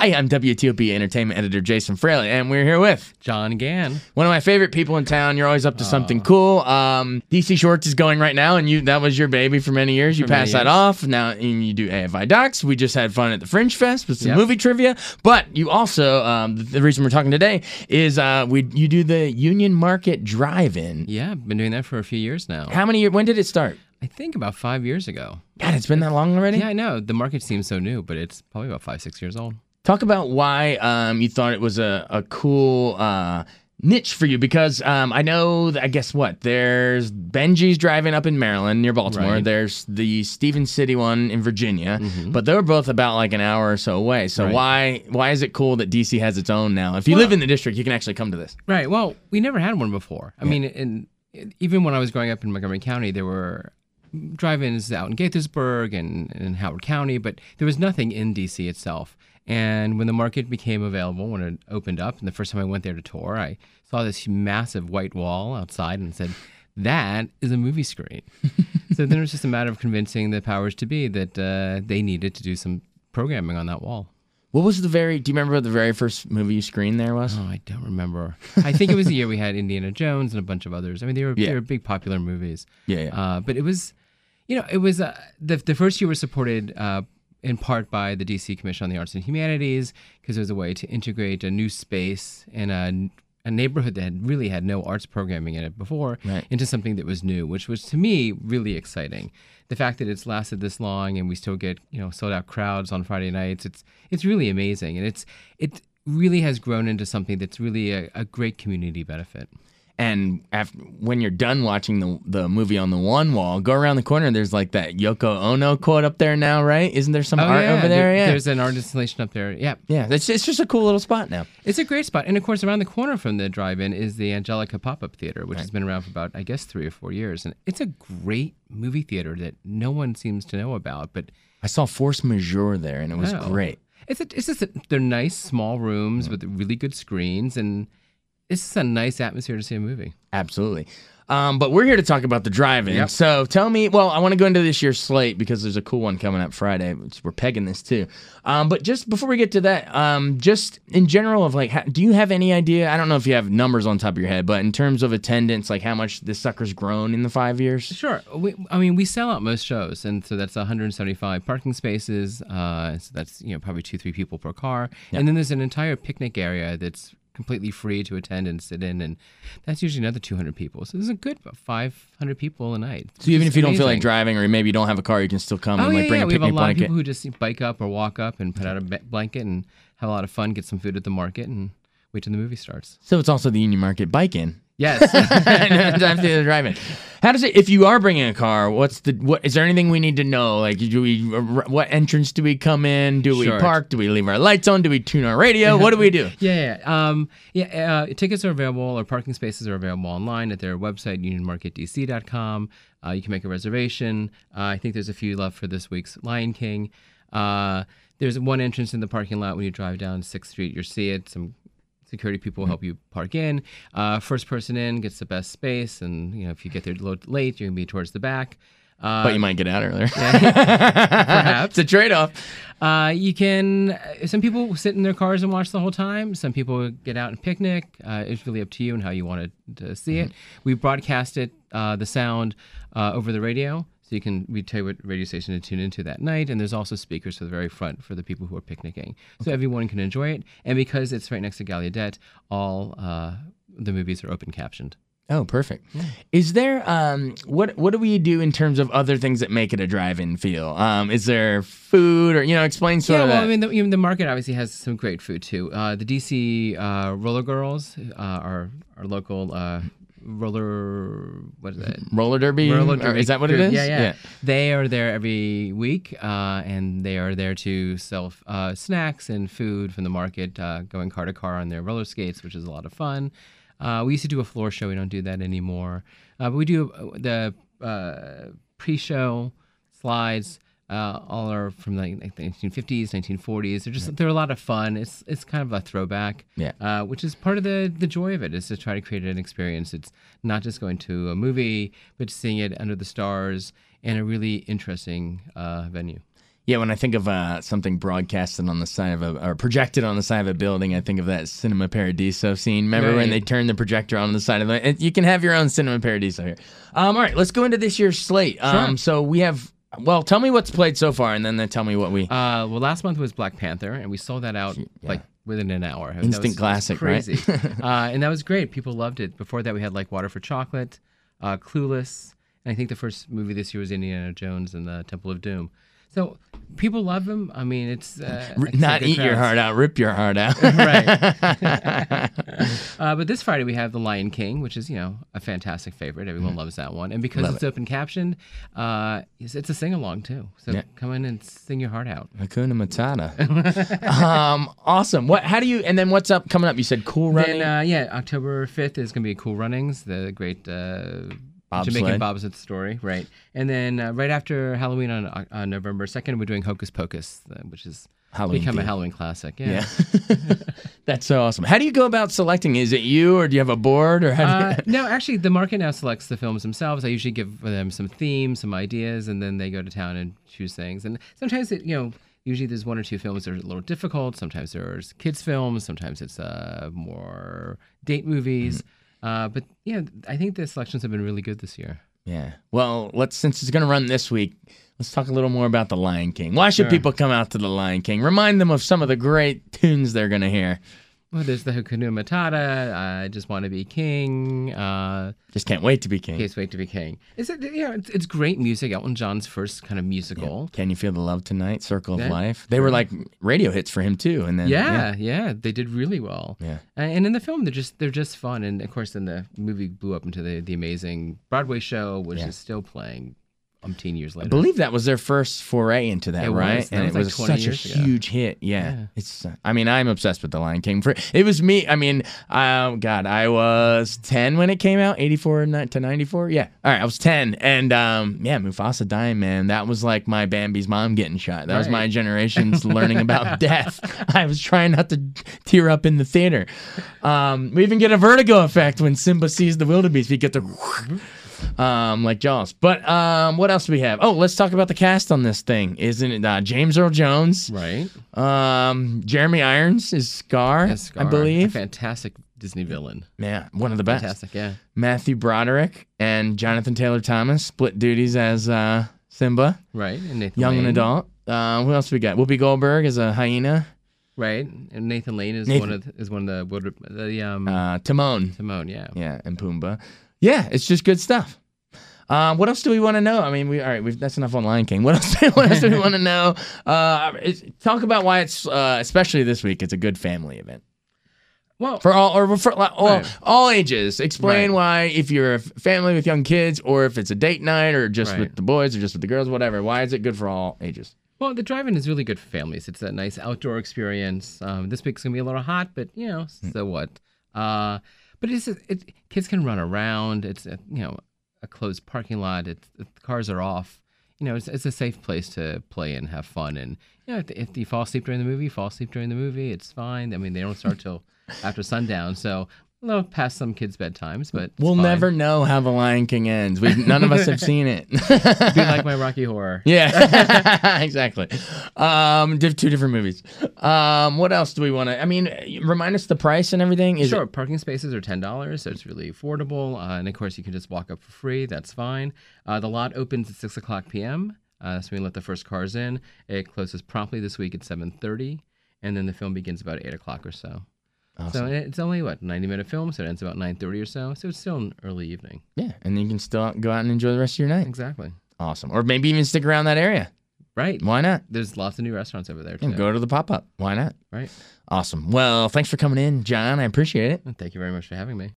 Hi, I'm WTOP Entertainment Editor Jason Fraley, and we're here with John Gann. one of my favorite people in town. You're always up to something cool. DC Shorts is going right now, and that was your baby for many years. You passed that off. Now and you do AFI Docs. We just had fun at the Fringe Fest with some movie trivia. But you also, the reason we're talking today is you do the Union Market Drive-In. Yeah, I've been doing that for a few years now. How many years? When did it start? I think about 5 years ago. God, it's been that long already? Yeah, I know. The market seems so new, but it's probably about 5-6 years old. Talk about why you thought it was a cool niche for you, because I know, guess what? There's Benji's Drive-In up in Maryland near Baltimore. Right. There's the Stevens City one in Virginia, but they were both about like an hour or so away. So why is it cool that DC has its own now? If you live in the district, you can actually come to this. Right. Well, we never had one before. I mean, even when I was growing up in Montgomery County, there were drive-ins out in Gaithersburg and in Howard County, but there was nothing in DC itself. And when the market became available, when it opened up, and the first time I went there to tour, I saw this massive white wall outside and said, that is a movie screen. So then it was just a matter of convincing the powers to be that they needed to do some programming on that wall. What was do you remember what the very first movie you screened there was? Oh, I don't remember. I think it was the year we had Indiana Jones and a bunch of others. I mean, they were big popular movies. Yeah. But it was, the first year was supported in part by the DC Commission on the Arts and Humanities, because it was a way to integrate a new space in a neighborhood that had really had no arts programming in it before into something that was new, which was, to me, really exciting. The fact that it's lasted this long and we still get sold out crowds on Friday nights, it's really amazing, and it really has grown into something that's really a great community benefit. And when you're done watching the movie on the one wall, go around the corner. There's like that Yoko Ono quote up there now, right? Isn't there some art over there? There's an art installation up there. Yeah. It's just a cool little spot now. It's a great spot. And of course, around the corner from the drive-in is the Angelica Pop-Up Theater, which has been around for about, I guess, 3 or 4 years. And it's a great movie theater that no one seems to know about. But I saw Force Majeure there, and it was great. They're nice, small rooms with really good screens, and it's just a nice atmosphere to see a movie. Absolutely. But we're here to talk about the drive-in. Yep. So tell me, I want to go into this year's slate because there's a cool one coming up Friday. We're pegging this too. But just before we get to that, just in general of do you have any idea? I don't know if you have numbers on top of your head, but in terms of attendance, like how much this sucker's grown in the 5 years? Sure. We sell out most shows, and so that's 175 parking spaces. So that's probably 2-3 people per car, and then there's an entire picnic area that's completely free to attend and sit in, and that's usually another 200 people. So there's a good 500 people a night. So even if you don't feel like driving, or maybe you don't have a car, you can still come and bring a picnic blanket. We have a lot of people who just bike up or walk up and put out a blanket and have a lot of fun, get some food at the market, and wait till the movie starts. So it's also the Union Market Bike-In. Yes. After the drive-in. How does it, if you are bringing a car, what is there anything we need to know? Like, what entrance do we come in? Do we park? Do we leave our lights on? Do we tune our radio? What do we do? Tickets are available, or parking spaces are available online at their website, unionmarketdc.com. You can make a reservation. I think there's a few left for this week's Lion King. There's one entrance in the parking lot when you drive down 6th Street. You'll see it. Some security people will help you park in. First person in gets the best space, and if you get there a little late, you're gonna be towards the back. But you might get out earlier. Perhaps. It's a trade-off. Some people sit in their cars and watch the whole time. Some people get out and picnic. It's really up to you and how you want to see it. We broadcast it, the sound, over the radio. So we tell you what radio station to tune into that night, and there's also speakers to the very front for the people who are picnicking. So everyone can enjoy it, and because it's right next to Gallaudet, all the movies are open captioned. Oh, perfect. Yeah. Is there what do we do in terms of other things that make it a drive-in feel? Is there food, or explain sort of that? The market obviously has some great food too. The DC Roller Girls, our local roller derby? Is that what it is? Yeah. They are there every week, and they are there to sell snacks and food from the market, going car to car on their roller skates, which is a lot of fun. We used to do a floor show. We don't do that anymore. But we do the pre-show slides. All are from the 1950s, 1940s. They're a lot of fun. It's kind of a throwback, which is part of the joy of it, is to try to create an experience. It's not just going to a movie, but seeing it under the stars in a really interesting venue. Yeah, when I think of something broadcasted on the side of or projected on the side of a building, I think of that Cinema Paradiso scene. Remember when they turned the projector on the side of the... You can have your own Cinema Paradiso here. All right, let's go into this year's slate. Sure. So we have... Well, tell me what's played so far, and then tell me what we... Well, last month was Black Panther, and we sold that out like within an hour. Instant classic, crazy. right? And that was great. People loved it. Before that, we had like Water for Chocolate, Clueless, and I think the first movie this year was Indiana Jones and the Temple of Doom. So people love him. I mean, it's not eat your heart out, rip your heart out. Right. But this Friday we have The Lion King, which is a fantastic favorite. Everyone loves that one, and because it's open captioned, it's a sing along too. So come in and sing your heart out. Hakuna Matata. Awesome. How do you? And then what's coming up? You said Cool Running. Then, October 5th is going to be Cool Runnings, the great. Jamaican bobsled story, right? And then right after Halloween on November 2nd, we're doing Hocus Pocus, which is become a Halloween classic. Yeah. That's so awesome. How do you go about selecting? Is it you, or do you have a board, or how do you... No, actually, the market now selects the films themselves. I usually give them some themes, some ideas, and then they go to town and choose things. And sometimes usually there's one or two films that are a little difficult. Sometimes there's kids films. Sometimes it's more date movies. Mm-hmm. But I think the selections have been really good this year. Yeah. Well, since it's going to run this week, let's talk a little more about The Lion King. Why should people come out to The Lion King? Remind them of some of the great tunes they're going to hear. Well, there's the Hakuna Matata. I Just Want to Be King. Just Can't Wait to Be King. Can't Wait to Be King. It's great music. Elton John's first kind of musical. Yeah. Can You Feel the Love Tonight? Circle of Life. They were like radio hits for him too. And then they did really well. Yeah. And in the film, they're just fun. And of course, then the movie blew up into the amazing Broadway show, which is still playing. 10 years later. I believe that was their first foray into that, right? And it was such a huge hit. Yeah. It's. I mean, I'm obsessed with The Lion King. It was me. I mean, I was 10 when it came out, 84 to 94. Yeah. All right, I was 10, and Mufasa dying, man. That was like my Bambi's mom getting shot. That was my generation's learning about death. I was trying not to tear up in the theater. We even get a vertigo effect when Simba sees the wildebeest. We get the. Like Jaws. But what else do we have? Oh, let's talk about the cast on this thing. Isn't it James Earl Jones? Right. Jeremy Irons is Scar, I believe. A fantastic Disney villain. Yeah, one of the best. Fantastic, yeah. Matthew Broderick and Jonathan Taylor Thomas split duties as Simba. Right. And Nathan Young Lane. and adult. Who else we got? Whoopi Goldberg as a hyena. Right, and Nathan Lane is one of the Timon. Timon, yeah. Yeah, and Pumbaa. Yeah, it's just good stuff. What else do we want to know? I mean, that's enough on Lion King. What else do we want to know? Talk about why it's, especially this week, it's a good family event. Well, for all ages. Explain why, if you're a family with young kids, or if it's a date night, or just with the boys, or just with the girls, whatever. Why is it good for all ages? Well, the drive-in is really good for families. It's a nice outdoor experience. This week's gonna be a little hot, but so what? But kids can run around. It's a closed parking lot. The cars are off. It's a safe place to play and have fun. And if you fall asleep during the movie, fall asleep during the movie. It's fine. I mean, they don't start till after sundown, so past some kids' bedtimes. But we'll never know how The Lion King ends. None of us have seen it. Be like my Rocky Horror. Yeah, exactly. Two different movies. What else do we want to? I mean, remind us the price and everything. Sure. Parking spaces are $10, so it's really affordable. And of course, you can just walk up for free. That's fine. The lot opens at 6:00 p.m. So we let the first cars in. It closes promptly this week at 7:30, and then the film begins about 8:00 or so. Awesome. So it's only 90-minute film, so it ends about 9:30 or so. So it's still an early evening. Yeah, and you can still go out and enjoy the rest of your night. Exactly. Awesome. Or maybe even stick around that area. Right. Why not? There's lots of new restaurants over there too. And go to the pop-up. Why not? Right. Awesome. Well, thanks for coming in, John. I appreciate it. Thank you very much for having me.